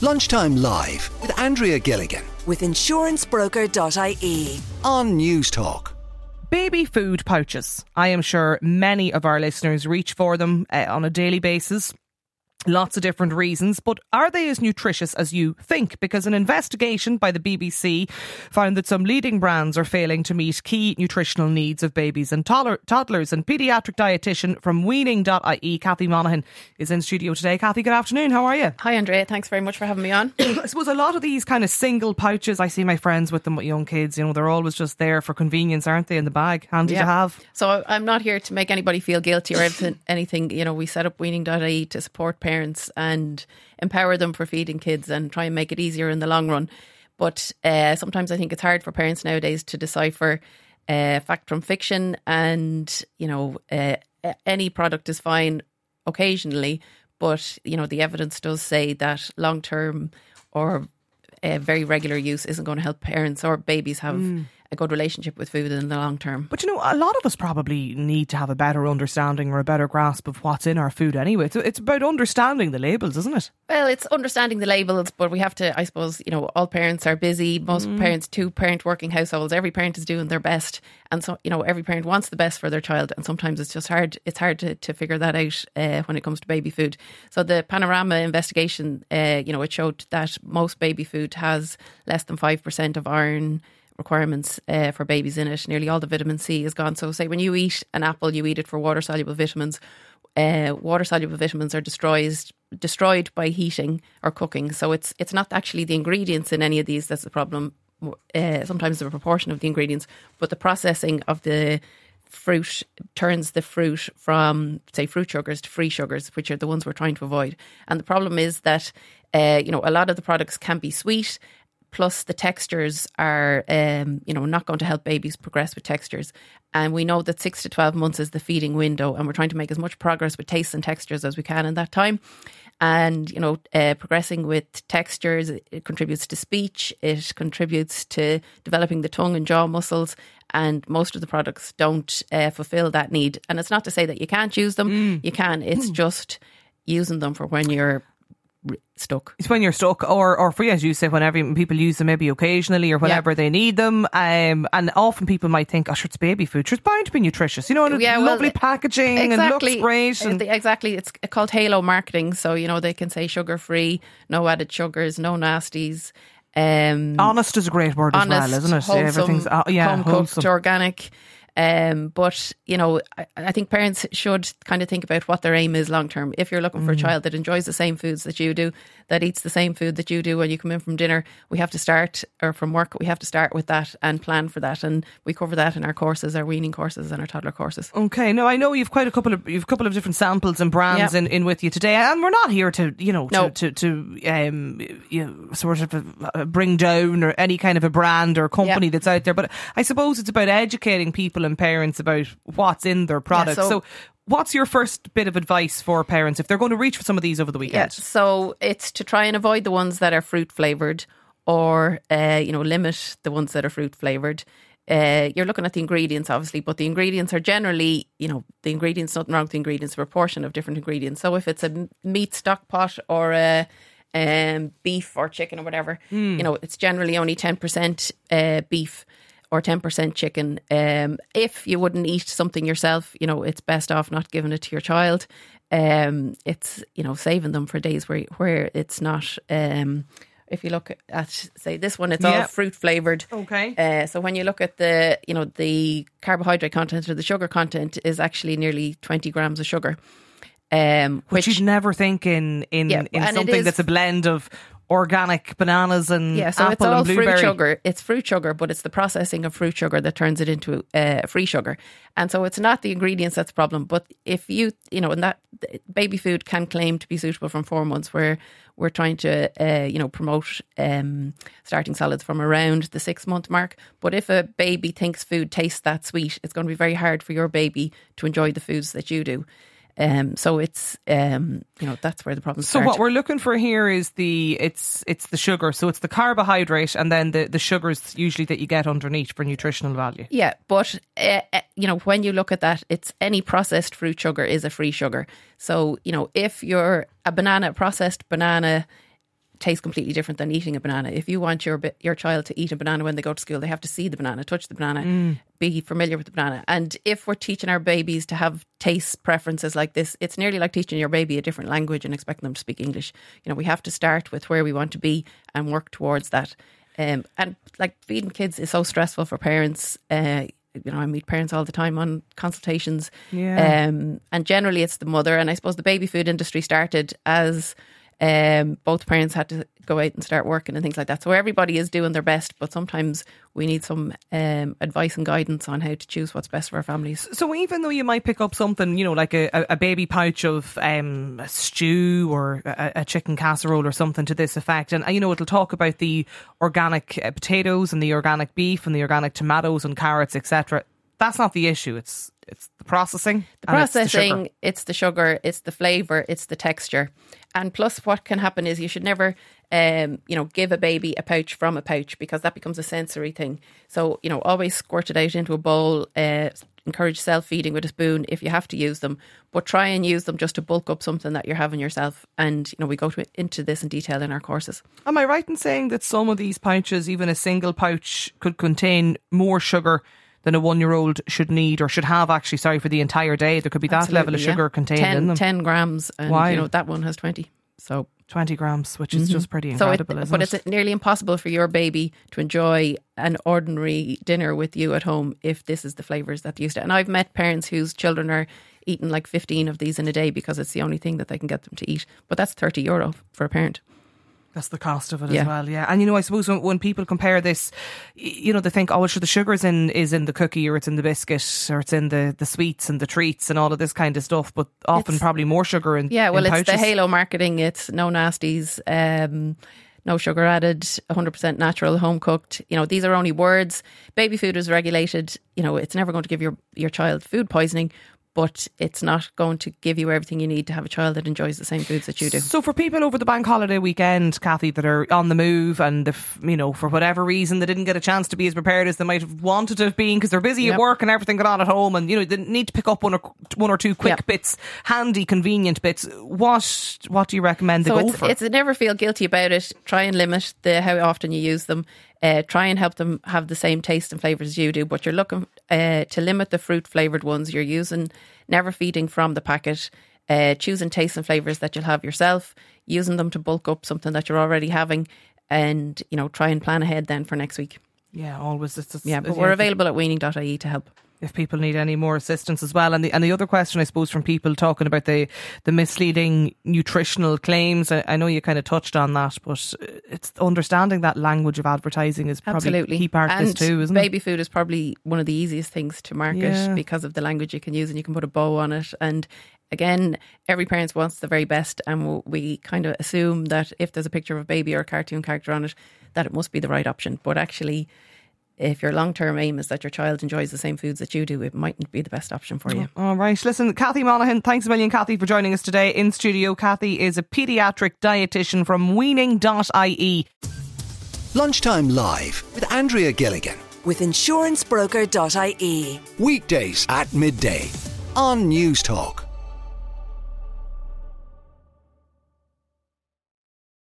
Lunchtime Live with Andrea Gilligan with insurancebroker.ie on News Talk. Baby food pouches. I am sure many of our listeners reach for them on a daily basis. Lots of different reasons, but are they as nutritious as you think? Because an investigation by the BBC found that some leading brands are failing to meet key nutritional needs of babies and toddlers. And paediatric dietitian from weaning.ie, Kathy Monaghan, is in studio today. Kathy, good afternoon. How are you? Hi, Andrea. Thanks very much for having me on. I suppose a lot of these kind of single pouches, I see my friends with them with young kids, you know, they're always just there for convenience, aren't they, in the bag? Handy to have. So I'm not here to make anybody feel guilty or anything. You know, we set up weaning.ie to support parents and empower them for feeding kids and try and make it easier in the long run. But sometimes I think it's hard for parents nowadays to decipher fact from fiction, and you know, any product is fine occasionally, but you know, the evidence does say that long term or very regular use isn't going to help parents or babies have a good relationship with food in the long term. But you know, a lot of us probably need to have a better understanding or a better grasp of what's in our food anyway. It's about understanding the labels, isn't it? Well, it's understanding the labels, but we have to, I suppose, you know, all parents are busy. Most parents, two-parent working households, every parent is doing their best. And so, you know, every parent wants the best for their child. And sometimes it's just hard. It's hard to figure that out when it comes to baby food. So the Panorama investigation, you know, it showed that most baby food has less than 5% of iron requirements for babies in it. Nearly all the vitamin C is gone. So say when you eat an apple, you eat it for water-soluble vitamins. Water-soluble vitamins are destroyed by heating or cooking. So it's not actually the ingredients in any of these that's the problem. Sometimes the proportion of the ingredients, but the processing of the fruit turns the fruit from, say, fruit sugars to free sugars, which are the ones we're trying to avoid. And the problem is that, you know, a lot of the products can be sweet. Plus the textures are, you know, not going to help babies progress with textures. And we know that 6 to 12 months is the feeding window, and we're trying to make as much progress with tastes and textures as we can in that time. And, you know, progressing with textures, it contributes to speech, it contributes to developing the tongue and jaw muscles, and most of the products don't fulfill that need. And it's not to say that you can't use them. You can. It's just using them for when you're stuck. It's when you're stuck, or for, as you say, whenever people use them, maybe occasionally or whenever they need them. And often people might think, oh, sure, it's baby food. Sure, it's bound to be nutritious. You know, and lovely packaging and looks great. Exactly. It's called halo marketing. So, you know, they can say sugar-free, no added sugars, no nasties. Honest is a great word as well, isn't it? Wholesome, everything's home-cooked, organic. But, you know, I think parents should kind of think about what their aim is long term. If you're looking for a child that enjoys the same foods that you do, that eats the same food that you do when you come in from dinner, we have to start, or from work, we have to start with that and plan for that. And we cover that in our courses, our weaning courses and our toddler courses. Okay. Now, I know you've a couple of different samples and brands in with you today, and we're not here to, you know, sort of bring down or any kind of a brand or company that's out there. But I suppose it's about educating people and parents about what's in their products. So what's your first bit of advice for parents if they're going to reach for some of these over the weekend? So it's to try and avoid the ones that are fruit flavoured, or you know, limit the ones that are fruit flavoured. You're looking at the ingredients, obviously, but the ingredients are generally, you know, the ingredients, nothing wrong with the ingredients, a proportion of different ingredients. So if it's a meat stock pot or a beef or chicken or whatever, you know, it's generally only 10% beef or 10% chicken. If you wouldn't eat something yourself, you know, it's best off not giving it to your child. It's, you know, saving them for days where it's not. If you look at, say, this one, it's all fruit flavoured. Okay. So when you look at the, you know, the carbohydrate content or the sugar content is actually nearly 20 grams of sugar. Which you'd never think in something that's a blend of organic bananas and so apple it's all and blueberry. fruit sugar. It's fruit sugar, but it's the processing of fruit sugar that turns it into free sugar. And so it's not the ingredients that's the problem. But if you know, and that baby food can claim to be suitable from 4 months, where we're trying to, you know, promote starting solids from around the 6 month mark. But if a baby thinks food tastes that sweet, it's going to be very hard for your baby to enjoy the foods that you do. So it's you know, that's where the problem starts. So what we're looking for here is it's the sugar. So it's the carbohydrate and then the sugars usually that you get underneath for nutritional value. Yeah, but you know, when you look at that, it's any processed fruit sugar is a free sugar. So, you know, if you're a processed banana tastes completely different than eating a banana. If you want your child to eat a banana when they go to school, they have to see the banana, touch the banana, be familiar with the banana. And if we're teaching our babies to have taste preferences like this, it's nearly like teaching your baby a different language and expecting them to speak English. You know, we have to start with where we want to be and work towards that. And like feeding kids is so stressful for parents. You know, I meet parents all the time on consultations. Yeah. And generally it's the mother. And I suppose the baby food industry started as both parents had to go out and start working and things like that. So everybody is doing their best, but sometimes we need some advice and guidance on how to choose what's best for our families. So even though you might pick up something, you know, like a baby pouch of a stew or a chicken casserole or something to this effect, and you know, it'll talk about the organic potatoes and the organic beef and the organic tomatoes and carrots, etc. That's not the issue. It's the processing. It's the sugar, it's the flavour, it's the texture. And plus what can happen is you should never give a baby a pouch from a pouch, because that becomes a sensory thing. So, you know, always squirt it out into a bowl, encourage self-feeding with a spoon if you have to use them, but try and use them just to bulk up something that you're having yourself. And, you know, we go into this in detail in our courses. Am I right in saying that some of these pouches, even a single pouch, could contain more sugar than a 1-year-old should need or should have, actually, for the entire day? There could be that level of sugar contained in them. 10 grams. And, you know, that one has 20. So 20 grams, which is just pretty incredible, isn't it? But it's nearly impossible for your baby to enjoy an ordinary dinner with you at home if this is the flavours that they used to. And I've met parents whose children are eating like 15 of these in a day because it's the only thing that they can get them to eat. But that's €30 for a parent. That's the cost of it as well, yeah. And, you know, I suppose when people compare this, you know, they think, oh, sure, the sugar is in the cookie, or it's in the biscuit, or it's in the sweets and the treats and all of this kind of stuff, but often probably more sugar in pouches. It's the halo marketing. It's no nasties, no sugar added, 100% natural, home cooked. You know, these are only words. Baby food is regulated. You know, it's never going to give your child food poisoning, but it's not going to give you everything you need to have a child that enjoys the same foods that you do. So for people over the bank holiday weekend, Kathy, that are on the move and, you know, for whatever reason they didn't get a chance to be as prepared as they might have wanted to have been because they're busy at work and everything going on at home, and, you know, they need to pick up one or two quick bits, handy, convenient bits. What do you recommend they go for? It's never feel guilty about it. Try and limit how often you use them. Try and help them have the same taste and flavours as you do, but you're looking to limit the fruit flavoured ones. You're using never feeding from the packet, choosing tastes and flavours that you'll have yourself, using them to bulk up something that you're already having, and, you know, try and plan ahead then for next week. Yeah, always. But we're available at weaning.ie to help if people need any more assistance as well. And the other question, I suppose, from people talking about the misleading nutritional claims, I know you kind of touched on that, but it's understanding that language of advertising is probably a key part of this too, isn't it? Baby food is probably one of the easiest things to market because of the language you can use, and you can put a bow on it. And again, every parent wants the very best, and we kind of assume that if there's a picture of a baby or a cartoon character on it, that it must be the right option. But actually, if your long-term aim is that your child enjoys the same foods that you do, it mightn't be the best option for you. All right. Listen, Kathy Monaghan, thanks a million, Kathy, for joining us today in studio. Kathy is a paediatric dietitian from weaning.ie. Lunchtime Live with Andrea Gilligan. With insurancebroker.ie. Weekdays at midday on News Talk.